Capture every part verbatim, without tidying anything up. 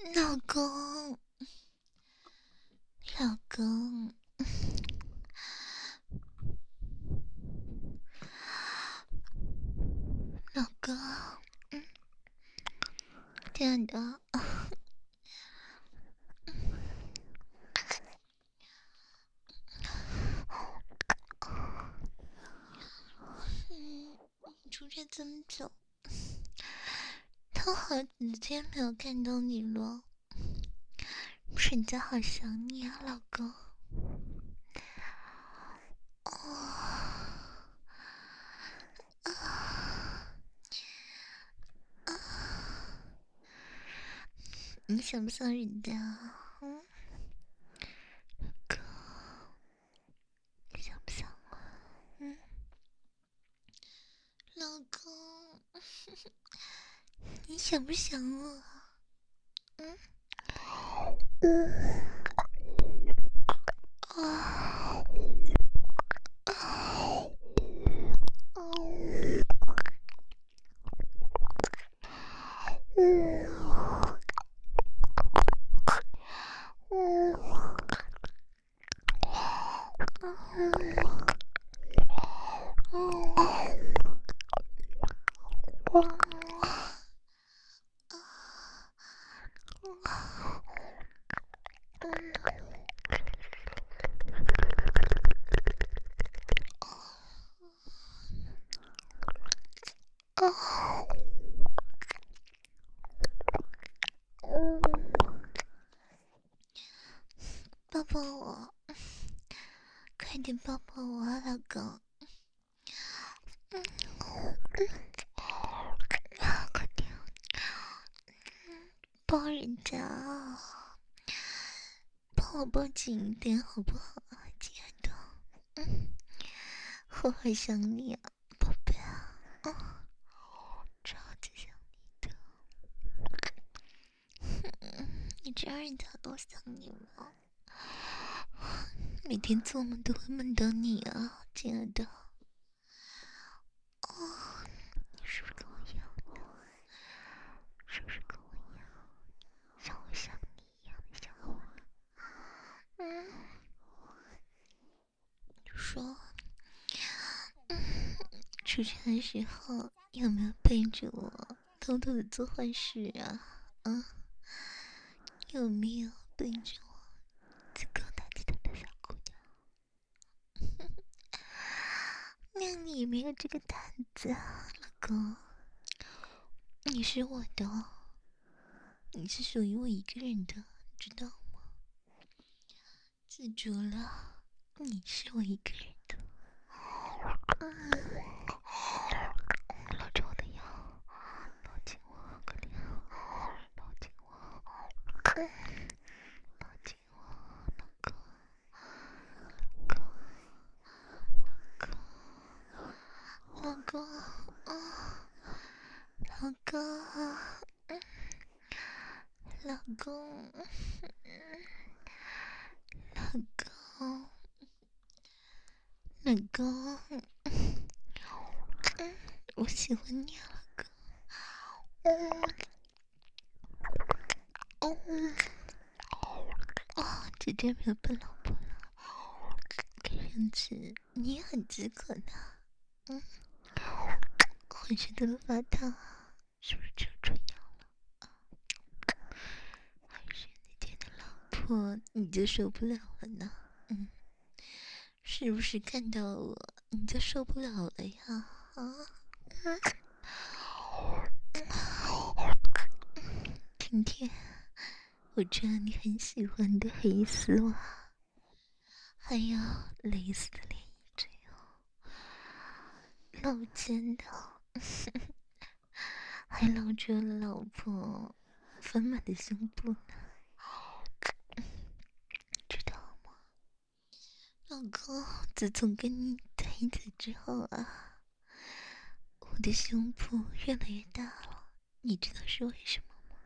老公，老公，老公，嗯，亲爱的，嗯，你出差这么久，都好几天没有看到你了，人家好想你啊，老公。哦，啊啊，你想不想人家？嗯，哥，你想不想我？嗯，老公，你想不想我？嗯，嗯，啊，啊，哦，嗯，嗯，嗯，嗯，抱抱我，快点抱抱我啊，老公！嗯，快点抱人家啊，抱我抱紧一点好不好啊，亲爱的？嗯，我好想你啊，宝贝啊，嗯，超级想你的。嗯，你知道人家多想你吗？每天做梦都会梦到你啊，亲爱的。哦，你是不是跟我一样的？是不是跟我一样，像我想你一样的想我？嗯，说，嗯，出差的时候有没有背着我偷偷的做坏事啊？嗯，有没有背着我去勾搭其他的小姑娘？那你有没有这个胆子啊，老公？你是我的，你是属于我一个人的，知道吗？记住了，你是我一个人的。嗯，搂着我的腰，抱紧我，快点，抱紧我，嗯，抱紧我，老公，老公，啊，老公，嗯，老公，嗯，老公，老公，嗯，我喜欢你啊，老公，嗯，嗯，哦，姐姐没有笨老婆了，看上去你也很饥渴呢，嗯，浑身都发烫，是不是吃春药了？还是那天的老婆你就受不了了呢？嗯，是不是看到我你就受不了了呀？啊，今天我穿你很喜欢的黑丝袜，还有蕾丝的连衣裙哦，露肩的，还露出了老婆丰满的胸部呢，知道吗？老公，自从跟你在一起之后啊，我的胸部越来越大了，你知道是为什么吗？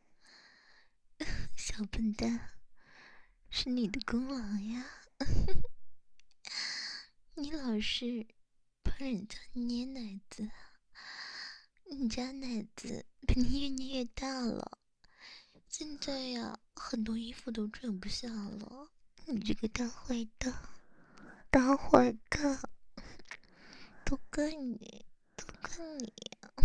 小笨蛋，是你的功劳呀！你老是帮人家捏奶子，你家奶子被你越捏越大了， 现在呀，很多衣服都穿不下了。你这个大坏蛋，大坏蛋，都怪你，都怪你！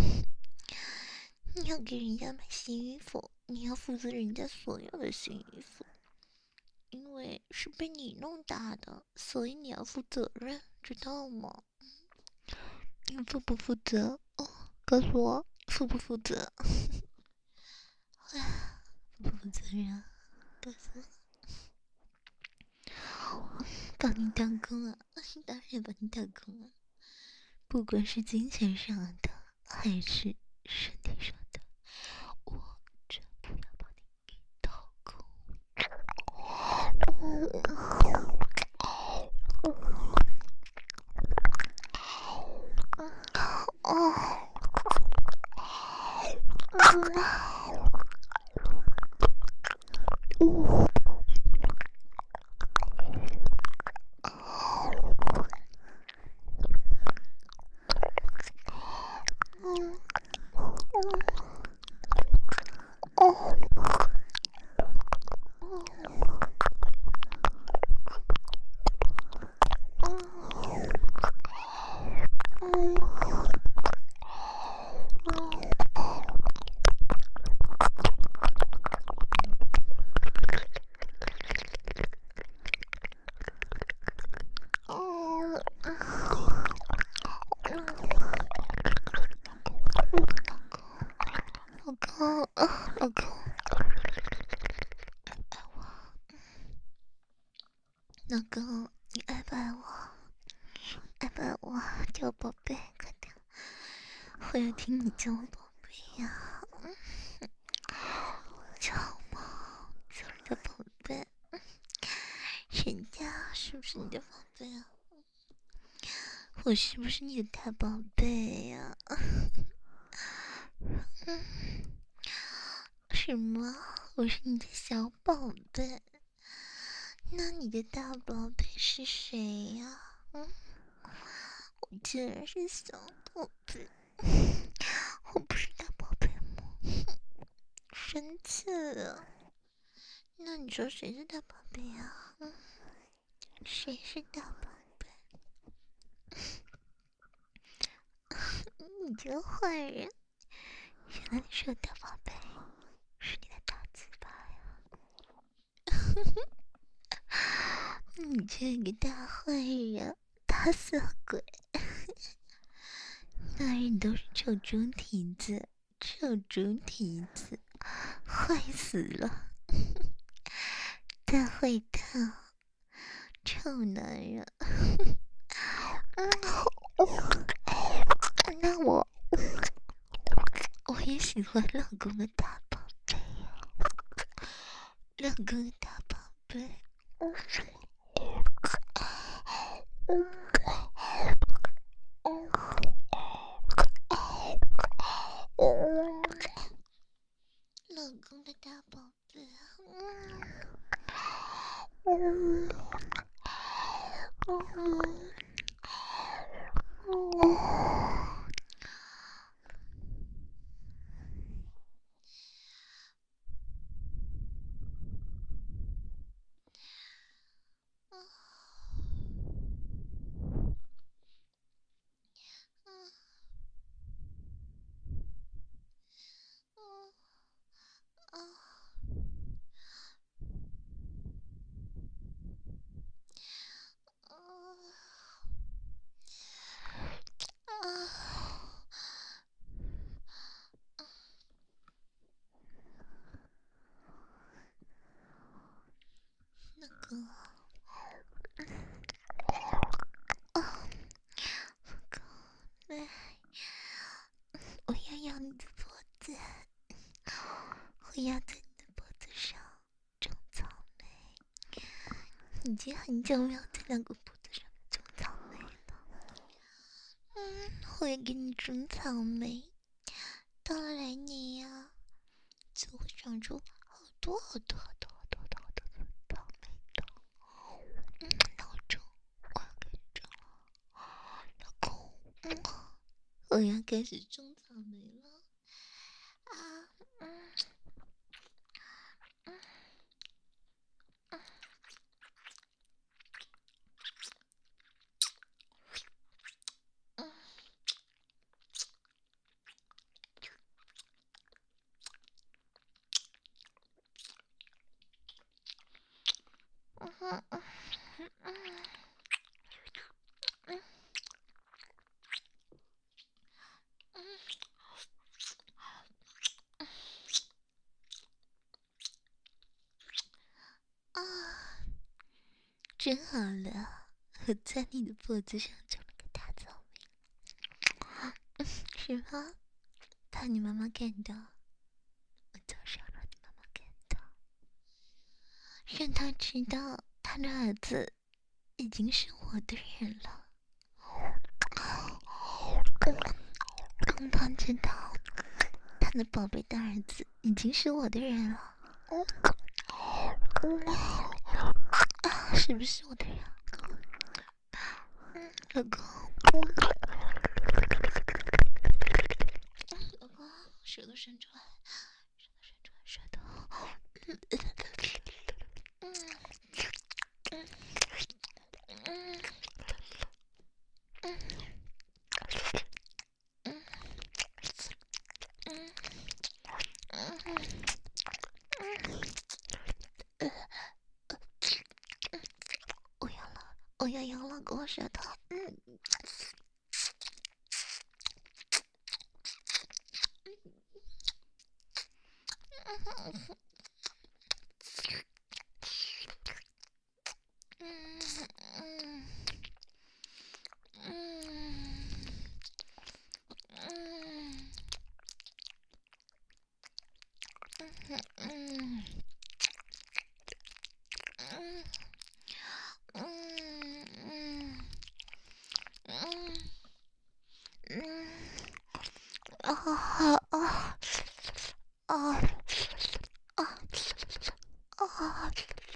你要给人家买新衣服，你要负责人家所有的新衣服，因为是被你弄大的，所以你要负责任，知道吗？你负不负责？哦，告诉我，负不负责？负不负责任？告诉我。帮你打工啊，当然帮你打工啊！不管是金钱上的，还是身体上的，我全部要帮你打工。哦，老公，老公，爱我，老公，你爱不爱我？爱不爱我？叫我宝贝，快点！我要听你叫我宝贝呀！叫吗？叫人家宝贝，人家是不是你的宝贝啊？我是不是你的大宝贝呀？嗯，什么？我是你的小宝贝？那你的大宝贝是谁呀？嗯，我竟然是小宝贝，我不是大宝贝吗？生气了。那你说谁是大宝贝呀？嗯，谁是大宝贝？你这个坏人！原来你是个大宝贝，是你的大鸡巴呀！你这个大坏人，大色鬼！那人都是臭猪蹄子，臭猪蹄子，坏死了！大坏蛋，臭男人！那我我也喜欢老公的大宝贝呀，老公的大宝贝。老公的大宝贝啊！嗯嗯嗯那个，那个，来，我要咬你的脖子，我要在你的脖子上种草莓。已经很久没有在两个脖子上种草莓了。嗯，我要给你种草莓，到了来年呀，就会长出好多好多好多好多好多好多草莓的。嗯，老种，我要开始种了。老公，嗯，我要开始种草莓了。啊，嗯， 真好了，我在你的脖子上种了个大草莓，是吗？怕你妈妈看到，我就是要让你妈妈看到，让她知道她的儿子已经是我的人了，让她知道她的宝贝大儿子已经是我的人了，是不是我的人？老公，老公，舌头伸出来，舌头伸出来，舌头。嗯嗯嗯嗯嗯嗯嗯嗯，我要了，我要咬老公舌头。嗯。啊啊啊啊啊！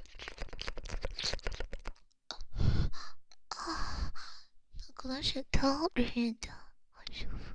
老公的舌头热热的，好舒服。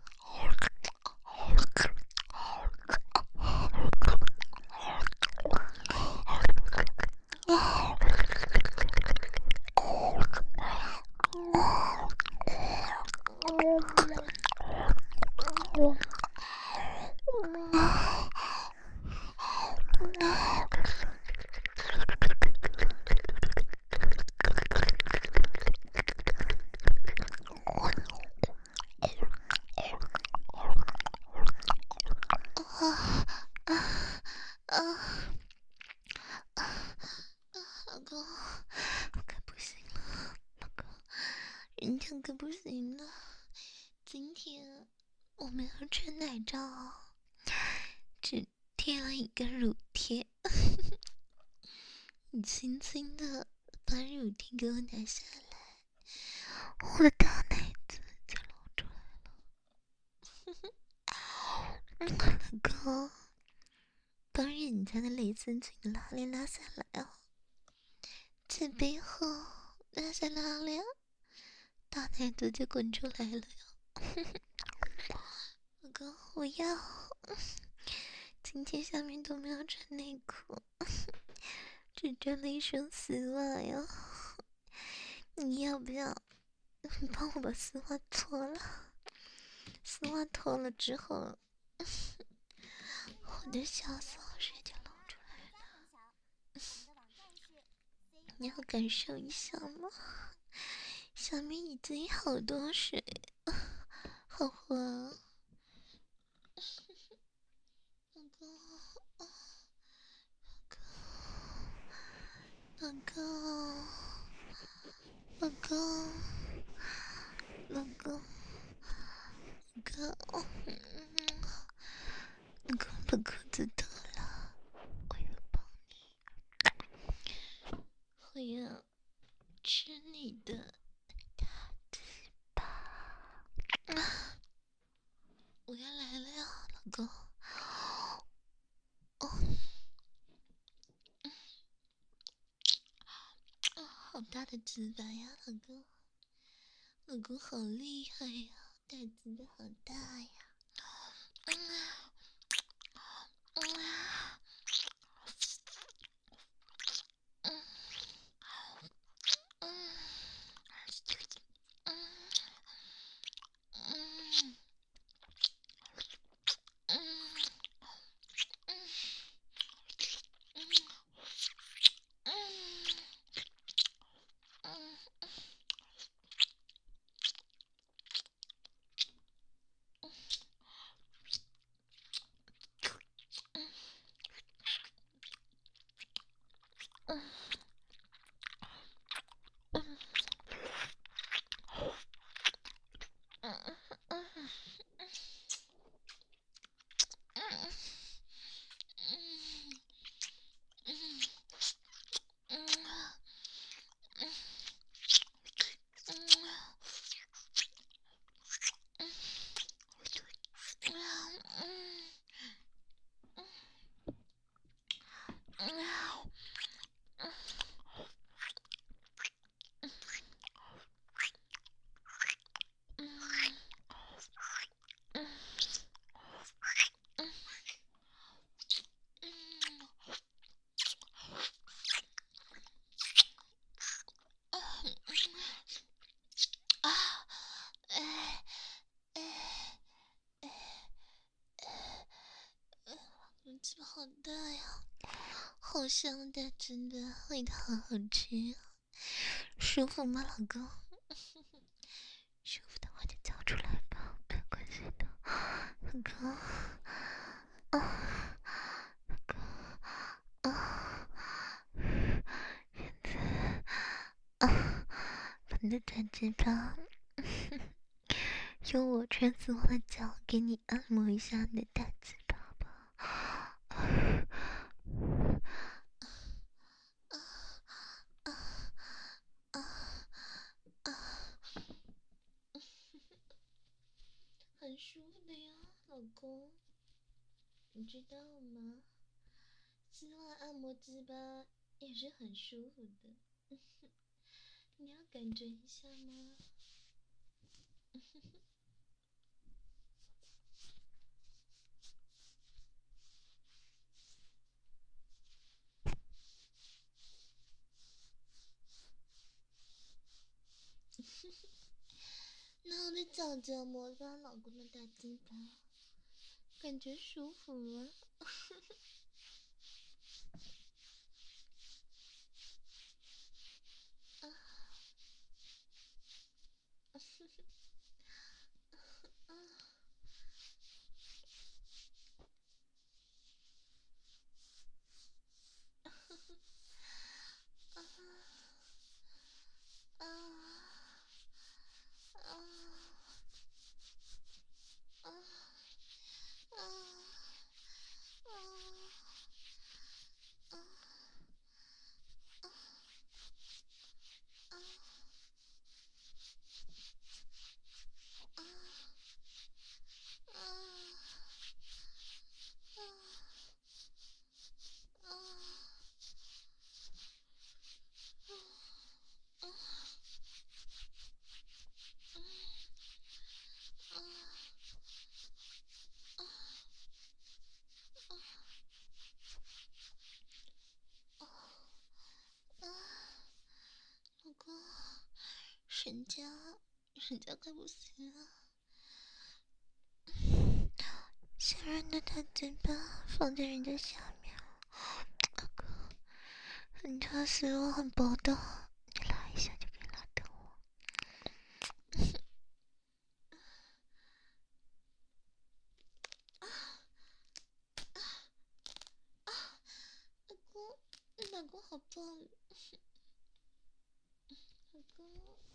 啊啊啊！老公，我可不行了，老公，人家可不行了。今天我没有穿奶罩，只贴了一个乳贴。你轻轻的把乳贴给我拿下来，我的大奶子就露出来了。老公，把人家的蕾丝裙拉链拉下来哦，在背后拉下拉链，大奶子就滚出来了哟。老公，我要。今天下面都没有穿内裤，只穿了一双丝袜哟。你要不要你帮我把丝袜脱了？丝袜脱了之后，我的小骚水就露出来了。你要感受一下吗？下面已经好多水，好滑。老公，老公，老公，老公，老公，老公把裤子脱了，我要抱你，我要吃你的大鸡巴，我要来了呀，老公。哦，哦，好大的鸡巴呀，老公，老公好厉害呀，大鸡巴好大呀。嗯啊，嗯啊，嗯嗯嗯嗯嗯嗯嗯嗯鸡巴好大呀，好香的，真的味道好好吃啊，舒服吗，老公？舒服的话就叫出来吧，没关系的，老公。啊，老公，啊，现在啊，把你的大鸡巴。用我穿丝袜的脚给你按摩一下你的大鸡巴吧。很舒服的呀，老公，你知道吗？丝袜按摩鸡巴也是很舒服的，你要感觉一下吗？那我的脚脚摩擦老公的大鸡巴，感觉舒服吗？啊啊啊啊啊啊老公，人家，人家快不行了，想让你的大嘴巴放在人家下面。老公，人家丝袜很薄的，你拉一下就可以拉到我。老公，老公好棒，老公，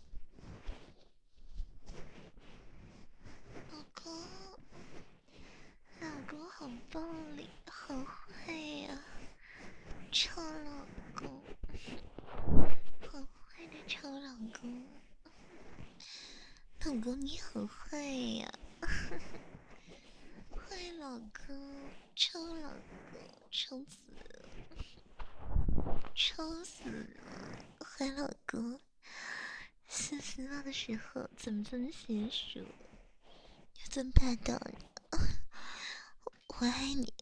老公，老公好暴力，好坏呀、啊，臭老公，好坏的臭老公，老公你好坏呀、啊，坏老公，臭老公，臭死了，臭死了，坏老公。撕丝袜的时候怎么这么娴熟？又这么霸道呢？我爱你。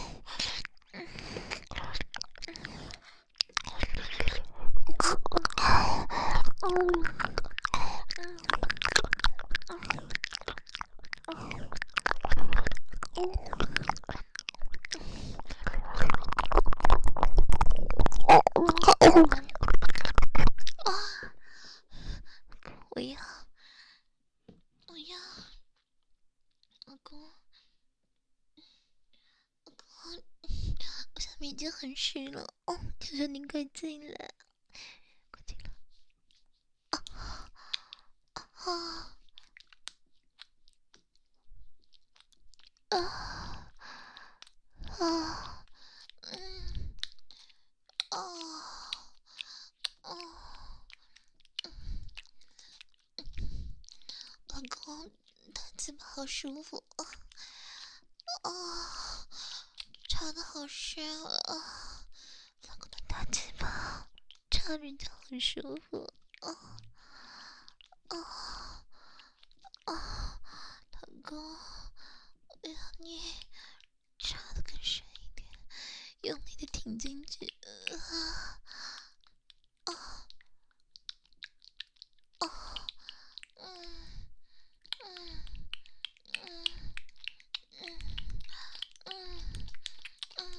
我要，我要，老公，老公，我下面已经很湿了，哦，求求您快进来，快进来！啊啊啊啊！嗯啊啊！老公，大鸡巴好舒服啊！啊，插的好深啊！老公的大鸡巴插人家很舒服啊啊啊！老公，我要你插的更深一点，用力的挺进去啊啊啊！嗯嗯嗯嗯嗯嗯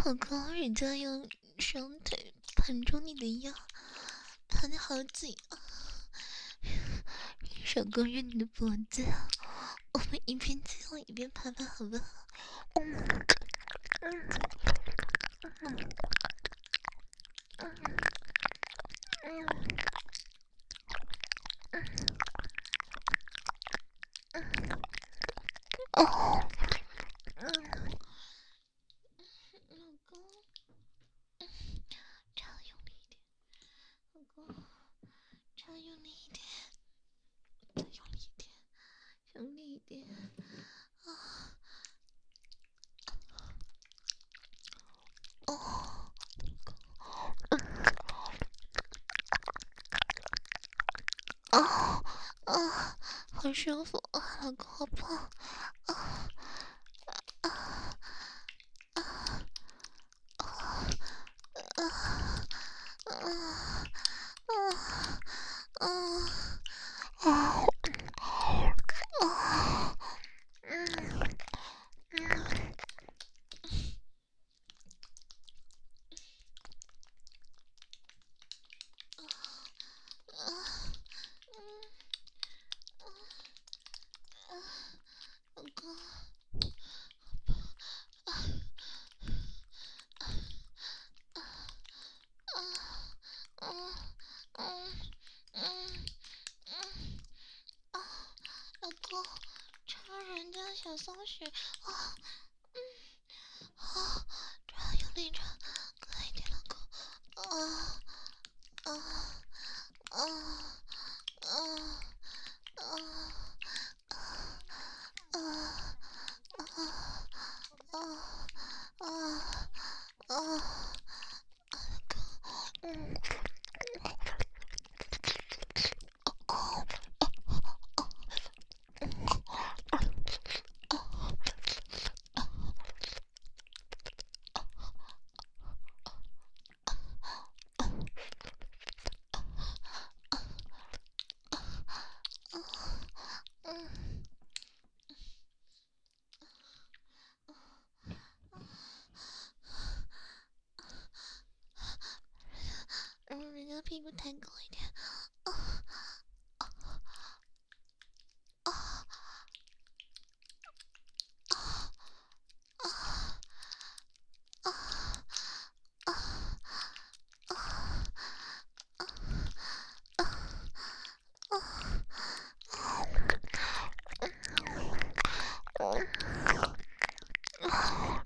老公，人家用双腿盘住你的腰，盘的好紧啊！手勾着你的脖子，我们一边亲一边盘盘，好不好？嗯嗯嗯嗯嗯嗯哦嗯，老公，稍用力一点，老公，稍用力一点，再用力一点，用力一点啊！哦，啊啊，好舒服啊，老公好棒啊啊啊啊啊啊啊啊！嗯嗯啊嗯啊，老公。啊啊啊嗯嗯啊！老公，这人家小松鼠啊，嗯啊，这样用力着，快一点，老公啊啊啊啊啊啊啊啊啊啊！嗯。嗯，让人家屁股抬高一点。啊啊啊啊啊啊啊啊啊！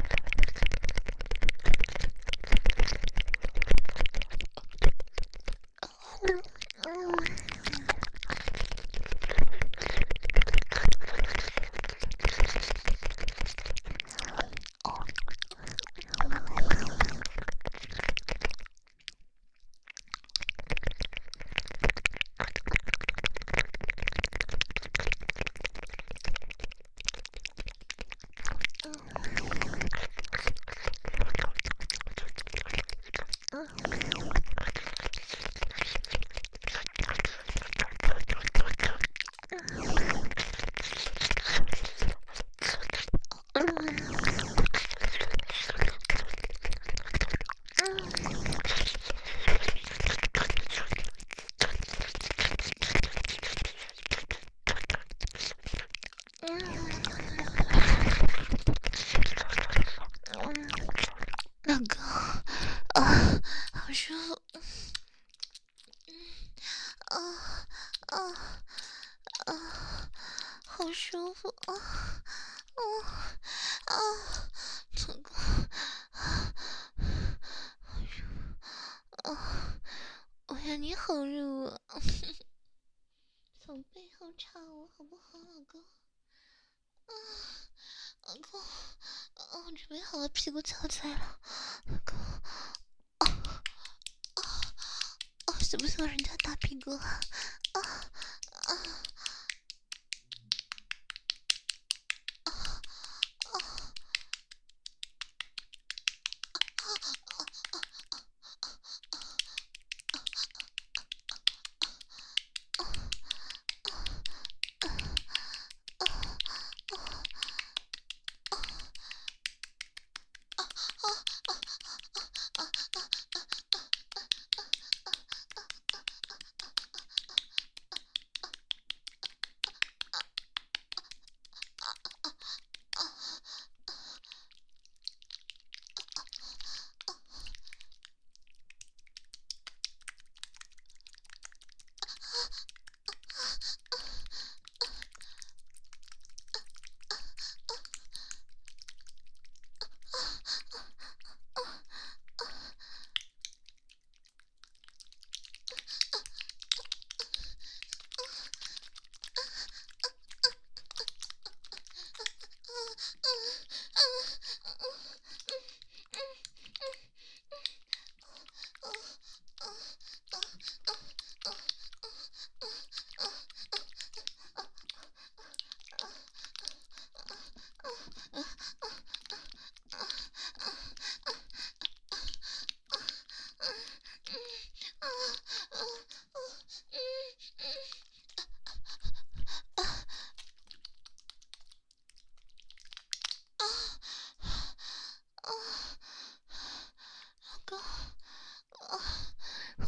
老公，啊，好舒服，啊啊啊，好舒服啊啊啊！老公，啊，好舒服啊！我要你好热啊！从背后插我好不好，老公？啊，老公，啊，我准备好了，屁股翘起来了，老公，啊啊啊！是不是人家大屁股啊？啊啊啊啊！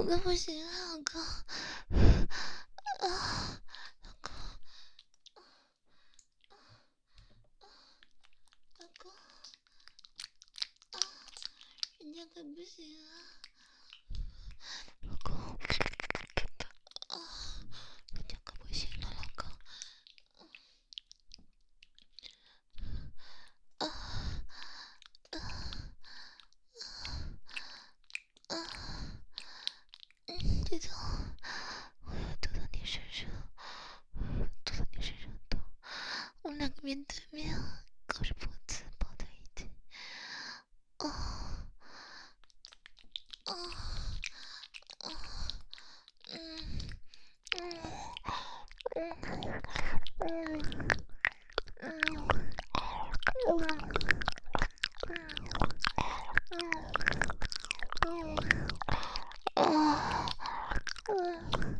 我快不行了，老公。啊，老公，老公，啊，人家可不行啊，老公，啊，人家可不行了，老公。啊啊啊！嗯，这种我要吐到你身上，吐到你身上吐。我们两个面对面，靠着脖子抱在一起。啊啊啊！嗯嗯嗯嗯嗯嗯嗯嗯。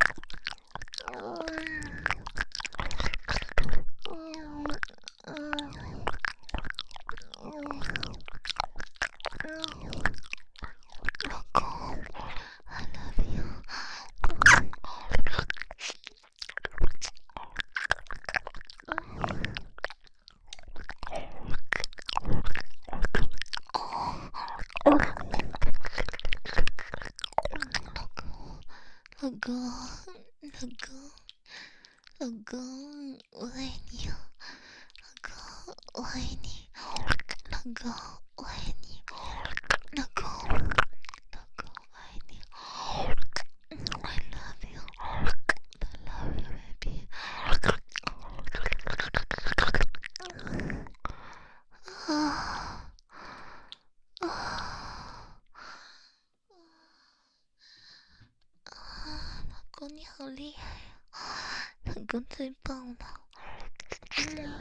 老公，I love you。老公，老公，老公，我爱你，老公，我爱你，老公，我爱你，老公，老公，我爱你，I love you， I love you baby。啊啊啊！老公你好厉害呀，老公最棒了。嗯